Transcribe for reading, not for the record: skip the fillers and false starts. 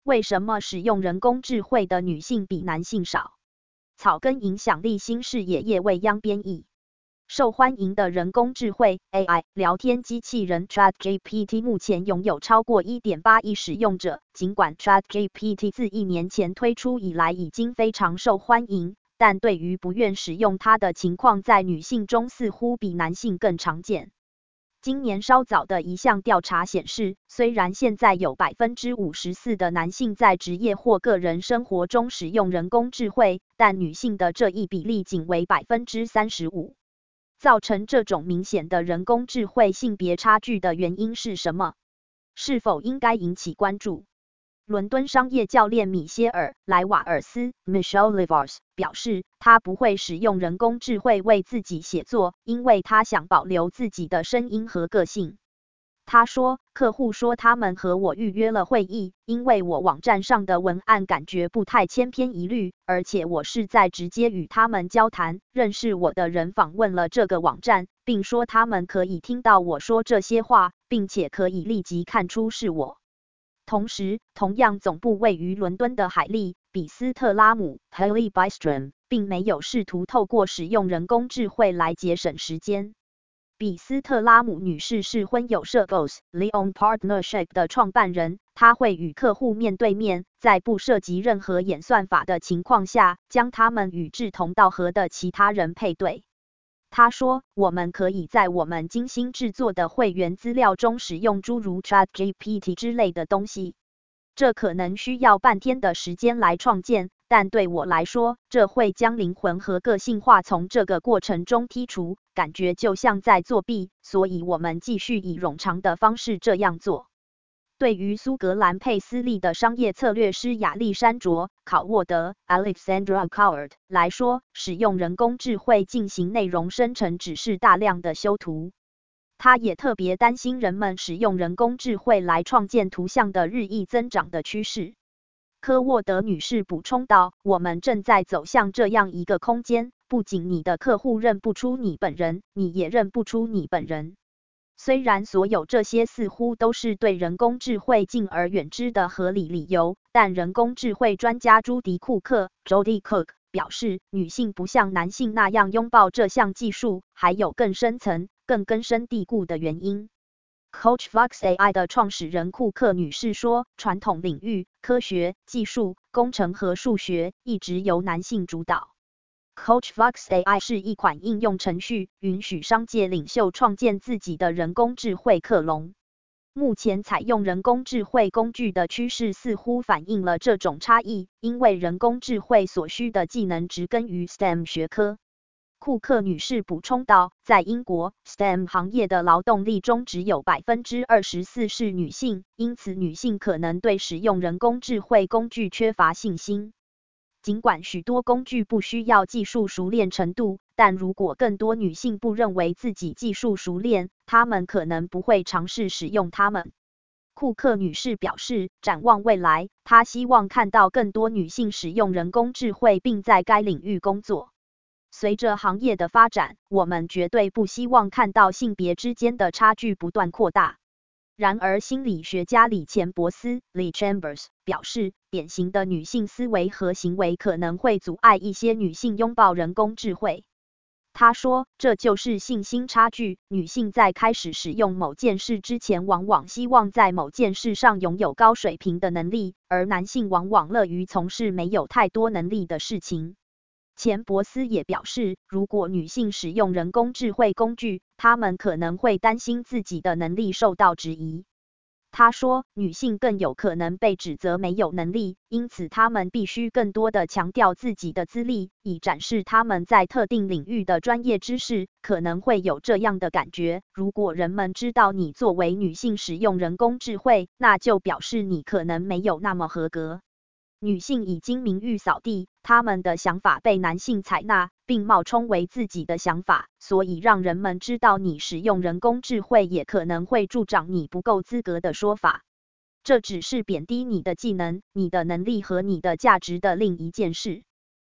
为什么使用人工智慧的女性比男性少？草根影响力新视野叶未央编译。受欢迎的人工智慧 AI 聊天机器人 ChatGPT 目前拥有超过 1.8 亿使用者。尽管 ChatGPT 自1年前推出以来已经非常受欢迎，但对于不愿使用它的情况在女性中似乎比男性更常见。今年稍早的一项调查显示，虽然现在有 54% 的男性在职业或个人生活中使用人工智慧，但女性的这一比例仅为 35%。造成这种明显的人工智慧性别差距的原因是什么？是否应该引起关注？伦敦商业教练米歇尔·莱瓦尔斯 （Michelle Livars） 表示，他不会使用人工智慧为自己写作，因为他想保留自己的声音和个性。他说，客户说他们和我预约了会议，因为我网站上的文案感觉不太千篇一律，而且我是在直接与他们交谈。认识我的人访问了这个网站，并说他们可以听到我说这些话，并且可以立即看出是我。同时，同样总部位于伦敦的海莉·比斯特拉姆 （Hailey Bystrom） 并没有试图透过使用人工智慧来节省时间。比斯特拉姆女士是婚友社 Boss Leon Partnership 的创办人，她会与客户面对面，在不涉及任何演算法的情况下，将他们与志同道合的其他人配对。他说，我们可以在我们精心制作的会员资料中使用诸如 ChatGPT 之类的东西。这可能需要半天的时间来创建，但对我来说，这会将灵魂和个性化从这个过程中剔除，感觉就像在作弊，所以我们继续以冗长的方式这样做。对于苏格兰佩斯利的商业策略师亚历山卓·考沃德 （Alexandra Coward） 来说，使用人工智慧进行内容生成只是大量的修图。他也特别担心人们使用人工智慧来创建图像的日益增长的趋势。科沃德女士补充道，我们正在走向这样一个空间，不仅你的客户认不出你本人，你也认不出你本人。虽然所有这些似乎都是对人工智慧敬而远之的合理理由，但人工智慧专家朱迪·库克 （Jody Cook） 表示，女性不像男性那样拥抱这项技术，还有更深层、更根深蒂固的原因。Coachvox AI 的创始人库克女士说，传统领域，科学、技术、工程和数学一直由男性主导。Coachvox AI 是一款应用程序，允许商界领袖创建自己的人工智慧克隆。目前采用人工智慧工具的趋势似乎反映了这种差异，因为人工智慧所需的技能植根于 STEM 学科。库克女士补充道，在英国 ，STEM 行业的劳动力中只有 24% 是女性，因此女性可能对使用人工智慧工具缺乏信心。尽管许多工具不需要技术熟练程度，但如果更多女性不认为自己技术熟练，她们可能不会尝试使用它们。库克女士表示，展望未来，她希望看到更多女性使用人工智慧并在该领域工作。随着行业的发展，我们绝对不希望看到性别之间的差距不断扩大。然而，心理学家里钱伯斯 （Lee Chambers） 表示，典型的女性思维和行为可能会阻碍一些女性拥抱人工智慧。他说，这就是信心差距。女性在开始使用某件事之前，往往希望在某件事上拥有高水平的能力，而男性往往乐于从事没有太多能力的事情。钱伯斯也表示，如果女性使用人工智慧工具，她们可能会担心自己的能力受到质疑。他说，女性更有可能被指责没有能力，因此她们必须更多地强调自己的资历，以展示她们在特定领域的专业知识。可能会有这样的感觉，如果人们知道你作为女性使用人工智慧，那就表示你可能没有那么合格。女性已经名誉扫地，她们的想法被男性采纳，并冒充为自己的想法，所以让人们知道你使用人工智慧也可能会助长你不够资格的说法。这只是贬低你的技能、你的能力和你的价值的另一件事。